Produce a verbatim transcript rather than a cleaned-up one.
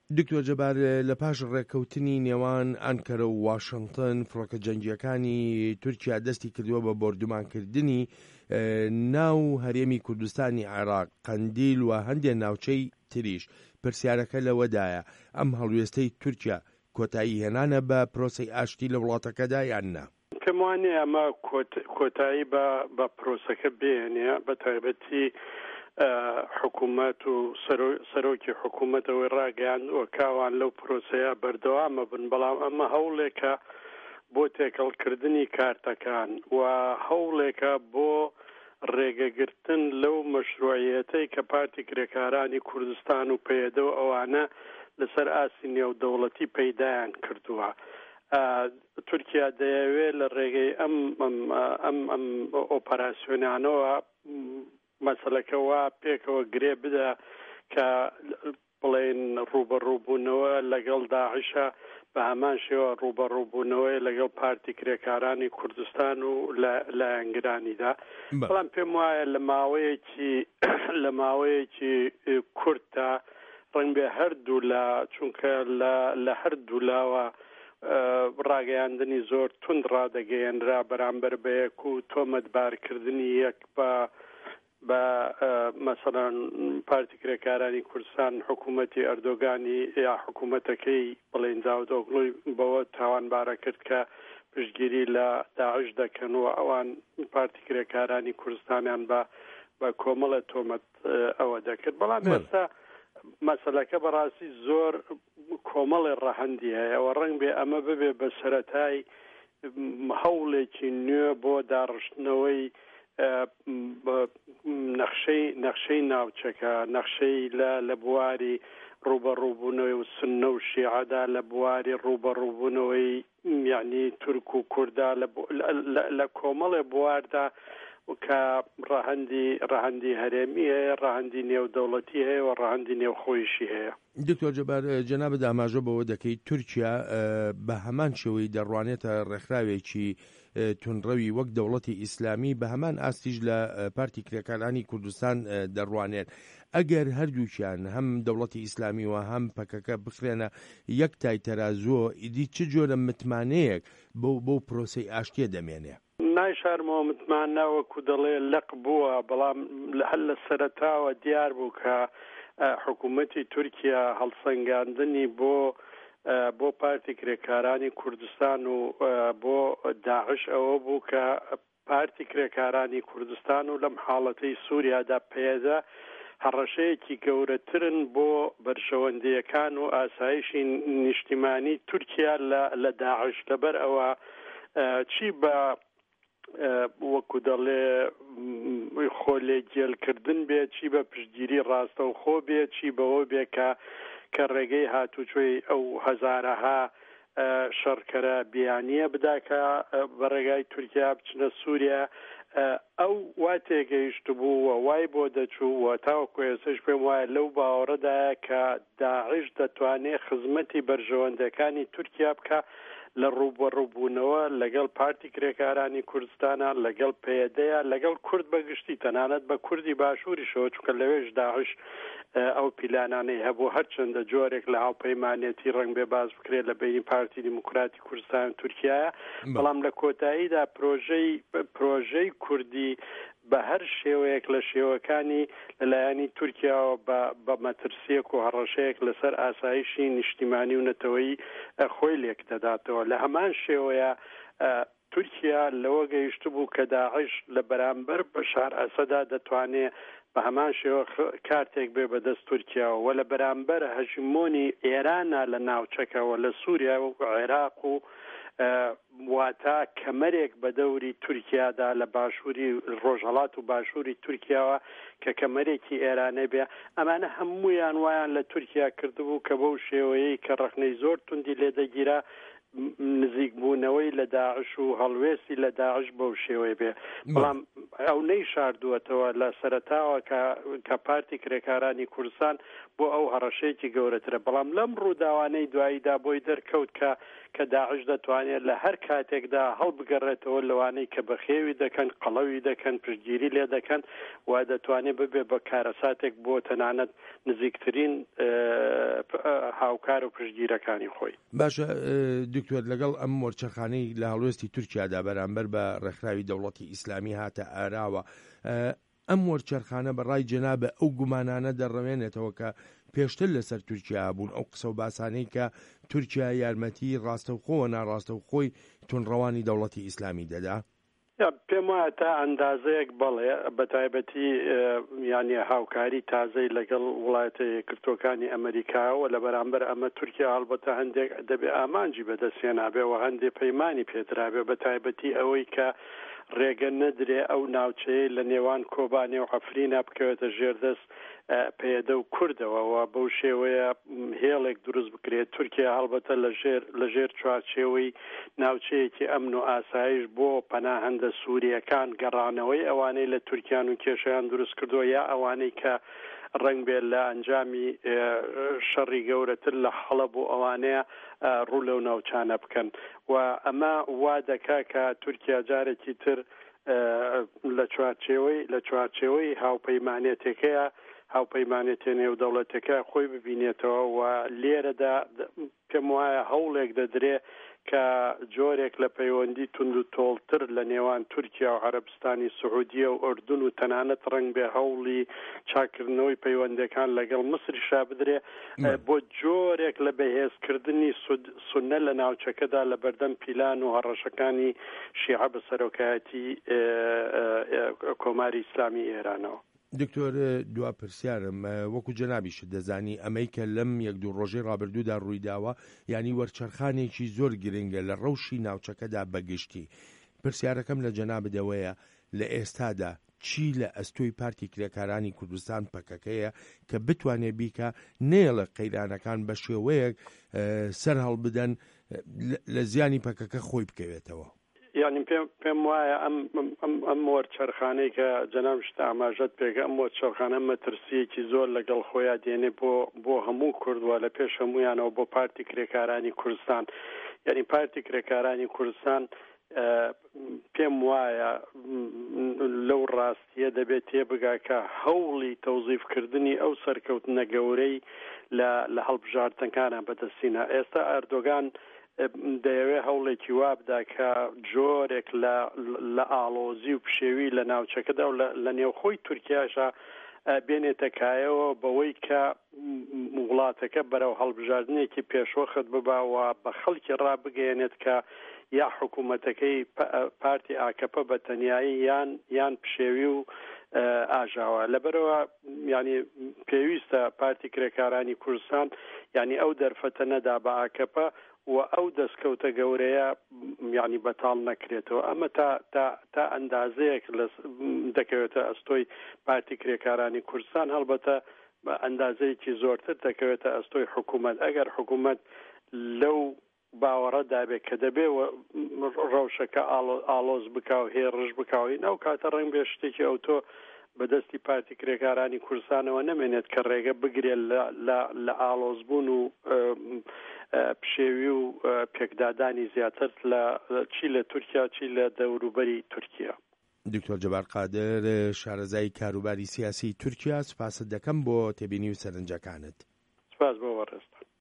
دکتۆر جەبار لە پاش ڕێککەوتنی نێوان ئەنکەرە و واشنگتن فڕۆکە جەنگیەکانی تورکیا دەستی کردووە بە بۆردومانکردنی ناو هەرێمی کوردستانی عێراق، قەندیل و هەندێک ناوچەی تریش. پرسیارەکە لەوەدایە ئەم هەڵوێستەی تورکیا کۆتایی هێنانە بە پرۆسەی ئاشتی لە وڵاتەکەدا یان نا؟ پێم وانێ ئەمە کۆتایی بە پرۆسەکە بێنێ، بە تایبەتی حکوومەت و سەرۆکی حکوومەتەوەی ڕاگەیاندووە کاوان لەو پرۆسەیە بەردەوامە بن، بەڵام ئەمە هەوڵێکە بۆ تێکەڵکردنی کارتەکان و هەوڵێکە بۆ ڕێگەگرتن لەو مەشروعیەتەی کە پارتی کرێکارانی کوردستان و پەیەدە و ئەوانە لەسەر ئاسی نێودەوڵەتی پەیدایان کردووە. تورکیا دەیەوێت لە ڕێگەی ئەم ئەم ئەم ئۆپەراسیۆنانەوە مەسەلەکە وا پێکەوە گرێ بدە کە بڵێن ڕوبەڕووبوونەوە لەگەڵ داعشە بە هەمان شێوە ڕوبەڕووبوونەوەی لەگەڵ پارتی کرێکارانی کوردستان و لە ئەنگرانیدا. بەڵام پێم وایە لە ماوەیەکی لە ماوەیەکی کورتە ڕەنگ بێ هەردوو لە چونکە لە هەردوو لاوە ڕاگەیاندنی زۆر توند ڕادەگەیەنرا بەرامبەر بەیەک و تۆمەتبارکردنی یەک بە بە مەسەڵەن پارتی کرێکارانی کوردستان حکوومەتی ئەردۆگانی یا حکوومەتەکەی بڵێن داودۆگڵوی بەوە تاوانبارە کرد کە پشتگیری لە داعش دەکەن و ئەوان پارتی کرێکارانی کوردستانیان بە بە کۆمەڵە تۆمەت ئەوە دەکرد. بەڵام ئێستا مەسەلەکە بەڕاستی زۆر کۆمەڵی ڕەهەندی هەیە و ڕەنگ بێ ئەمە ببێ بە سەرەتای هەوڵێکی نوێ بۆ داڕشتنەوەی نەخشەی نەخشەی ناوچەکە، نەخشەی لە لە بواری ڕوبەڕووبوونەوەی و سنە و شیعەدا، لە بواری ڕوبەڕووبوونەوەی یعنی تورک و کووردا لە کۆمەڵێ بواردا کە ڕەهەندی ڕەهەندی هەرێمی هەیە، ڕەهەندی نێودەوڵەتی هەیە و ڕەهەندی نێوخۆیشی هەیە. دکتۆر جەبار جەنابەت ئاماژە بەوە دەکەیت تورکیا بە هەمان شێوەی دەڕوانێتە ڕێکخراوێکی تونڕەوی وەک دەوڵەتی ئیسلامی بە هەمان ئاستیش لە پارتی کرێکارانی کوردستان دەڕوانێت. ئەگەر هەردووکیان هەم دەوڵەتی ئیسلامی و هەم پەکەکە بخرێنە یەک تای تەرازوە، ئیدی چ جۆرە متمانەیەک بۆ بۆ پرۆسەی ئاشتیە دەمێنێ؟ نایشارمەوە متمانەوەکو دەڵێ لەق بووە، بەڵام هەر لە سەرەتاوە دیار بوو کە حکوومەتی تورکیا هەڵسەنگاندنی بۆ بۆ پارتی کرێکارانی کوردستان و بۆ داعش ئەوە بوو کە پارتی کرێکارانی کوردستان و لەم حاڵەتەی سووریادا پەیەدە هەڕەشەیەکی گەورەترن بۆ بەرژەوەندیەکان و ئاسایشی نیشتیمانی تورکیا لە داعش. لەبەر ئەوە چی بە وەکو دەڵێ خۆلێ گێلکردن بێت، چی بە پشتگیری ڕاستەوخۆ بێت، چی بەوە بێت کە کە ڕێگەی هاتوچۆی ئەو هەزارەها شەڕکەرە بیانیە بداکە بە ڕێگای تورکیا بچنە سووریا. ئەو وا تێگەیشت بوو و وای بۆ دەچوو و تاوەکو ئێستاش پێم وایە لەو باوەڕەدایە کە داعش دەتوانێت خزمەتی بەرژەوەندەکانی تورکیا بکە لە ڕوبەڕووبوونەوە لەگەڵ پارتی کرێکارانی کوردستانە، لەگەڵ پەیەدەیە، لەگەڵ کورد بەگشتی تەنانەت بە کوردی باشووریشەوە، چونکە لەوێش داعش ئەو پیلانانەی هەبوو هەرچەندە جۆرێک لە هاوپەیمانێتی ڕەنگ بێ باز بکرێت لە بینی پارتی دیموکراتی کوردستان و تورکیایە. بەڵام لە کۆتاییدا پرۆژەی پرۆژەی کوردی بە هەر شێوەیەک لە شێوەکانی لەلایەنی تورکیاوە بە مەترسیەک و هەڕەشەیەک لەسەر ئاسایشی نیشتیمانی و نەتەوەیی خۆی لێک دەداتەوە. لە هەمان شێوەیە تورکیا لەوە گەیشت بوو کە داعش لە بەرامبەر بەشار ئەسەدا دەتوانێت بە هەمان شێوە کارتێک بێ بەدەست تورکیاوە و لە بەرامبەر هەژمۆنی ئێرانە لە ناوچەکەوە لە سووریا و عێراق و واتە کەمەرێک بە دەوری تورکیادا لە باشووری ڕۆژهەڵات و باشووری تورکیاوە کە کەمەرێکی ئێرانە بێ. ئەمانە هەموویان وایان لە تورکیا کردبوو کە بەو شێوەیەی کە ڕەخنەی زۆر توندی لێدەگیرا نزیک بوونەوەی لە داعش و هەڵوێستی لە داعش بەو شێوەیە بێ. بەڵام ئەو نەیشاردووەتەوە لە سەرەتاوە کە پارتی کرێکارانی کوردستان بۆ ئەو هەڕەشەیەکی گەورەترە. بەڵام لەم ڕووداوانەی دواییدا بۆی دەرکەوت کە کە داعش دەتوانێت لە هەر کاتێکدا هەڵبگەڕێتەوە لەوانەی کە بەخێوی دەکەن قەڵەوی دەکەن پشتگیری لێ دەکەن و دەتوانێت ببێ بە کارەساتێک بۆ تەنانەت نزیکترین هاوکار و پشتگیرەکانی خۆی. باشە دکتۆر، لەگەڵ ئەم مۆرچەخانەی لە هەڵوێستی تورکیادا بەرامبەر بە ڕێکخراوی دەوڵەتی ئیسلامی هاتە ئاراوە، ئەم وەرچەرخانە بەڕای جەنابە ئەو گومانانە دەڕەوێنێتەوە کە پێشتر لەسەر تورکیا بوون، ئەو قسە و باسانەی کە تورکیا یارمەتی ڕاستەوخۆوە ناڕاستەوخۆی تونڕەوانی دەوڵەتی ئیسلامی دەدا؟ پێم وایە تا ئەندازەیەک بەڵێ بەتایبەتی یانی هاوکاری تازەی لەگەڵ وڵاتە یەکگرتووەکانی ئەمریکاوە لە بەرامبەر ئەمە تورکیا هەڵبەتە هەندێک دەبێ ئامانجی بەدەستێنابێ و هەندێک پەیمانی پێدرابێ بەتایبەتی ئەوەی کە ڕێگە نەدرێ ئەو ناوچەیە لە نێوان کۆبانێ و عەفرینە بکەوێتە ژێردەست پێدە و کوردەوە بەو شێوەیە هێڵێک دروست بکرێت. تورکیا هەڵبەتە لە ژێر چوارچێوەی ناوچەیەکی ئەمن و ئاسایش بۆ پەناهەندە سووریەکان گەڕانەوەی ئەوانەی لە تورکیان و کێشەیان دروست کردووە یا ئەوانەی کە ڕنگ بێت لە ئەنجامی شەڕی گەورەتر لە حەڵەب و ئەوانەیە ڕوو لەو ناوچانە بکەن و ئەمە وا دەکا کە تورکیا جارێکی تر لە چوارچێوەی لە چوارچێوەی هاوپەیمانێتێکەیە هاوپەیمانێتێ نێو دەوڵەتەکە خۆی ببینێتەوە و لێرەدا پێم وایە هەوڵێک دەدرێ کە جۆرێک لە پەیوەندی تونند و تۆڵتر لە نێوان تورکیا و عەرەبستانی سعودیە و ئوردون و تەنانەت ڕنگ بێ هەوڵی چاکردنەوەی پەیوەندەکان لەگەڵ مسریشا بدرێ بۆ جۆرێک لە بەهێزکردنی سونە لە ناوچەکەدا لە بەردەم پیلان و هەڕەشەکانی شیعە بە سەرۆکایەتی کۆماری ئیسلامی ئێرانەوە. دکتۆر، دوا پرسیارم، وەکو جەنابیشت دەزانی ئەمەی کە لەم یەک دوو ڕۆژەی ڕابردوودا ڕوویداوە یعنی وەرچەرخانێکی زۆر گرنگە لە ڕەوشی ناوچەکەدا بەگشتی. پرسیارەکەم لە جەنابدەوەیە لە ئێستادا چی لە ئەستۆی پارتی کرێکارانی کوردستان پەکەکەیە کە بتوانێ بیکە نێڵە قەیرانەکان بە شێوەیەک سەر هەڵبدەن لە زیانی پەکەکە خۆی بکەوێتەوە؟ یعنی پێم وایە ئەم وەرچەرخانەی کە جەناب شتە ئاماژەت پێگە ئەم وەرچەرخانە مەترسیەکی زۆر لەگەڵ خۆیان دێنێ بۆ بۆ هەموو کوردوە لە پێش هەمویانەوە بۆ پارتی کرێکارانی کوردستان. یعنی پارتی کرێکارانی کوردستان پێم وایە لەو ڕاستیە دەبێت تێبگا کە هەوڵی تەوزیفکردنی ئەو سەرکەوتنە گەورەی لە هەڵبژاردنەکانە بەدەستینە. ئێستا ئەردۆگان دەیەوێ هەوڵێکی وابدا کە جۆرێک لە ئاڵۆزی و پشێوی لە ناوچەکەدا و لە نێوخۆی تورکیاشە بێنێتە کایەوە بەوەی کە وڵاتەکە بەرەو هەڵبژاردنێکی پێشوەخت بباوە بە خەڵکی ڕابگەێنێت کە یا حکوومەتەکەی پارتی ئاکەپە بە تەنیایی یان یان پشێوی و ئاژاوە. لەبەرەوە ینی پێویستە پارتی کرێکارانی کوردستان ینی ئەو دەرفەتە نەدا بە ئاکەپە و ئەو دەستکەوتە گەورەیە ینی بەتاڵ نەکرێتەوە. ئەمە تا تا تا ئەندازەیەک دەکەوێتە ئەستۆی پارتی کرێکارانی کوردستان، هەڵبەتە بە ئەندازەیەکی زۆرتر دەکەوێتە ئەستۆی حکوومەت. ئەگەر حکوومەت لەو باوەڕەدا بێت کە دەبێ ڕەوشەکە ئاڵۆز بکاو هێڕژ بکاوی ناو کاتە ڕنگ بێ شتێکی ئەو تۆ بەدەستی پارتی کرێکارانی کوردستانەوە نەمێنێت کە ڕێگە بگرێت لە ئاڵۆزبوون و پشێوی و پێکدادانی زیاتر لە چی لە تورکیا چی لە دەوروبەری تورکیا. دکتۆر جەبار قادر، شارەزای کاروباری سیاسی تورکیا، سپاست دەکەم بۆ تێبینی و سەرنجەکانت. سپاس بۆ وەڕست.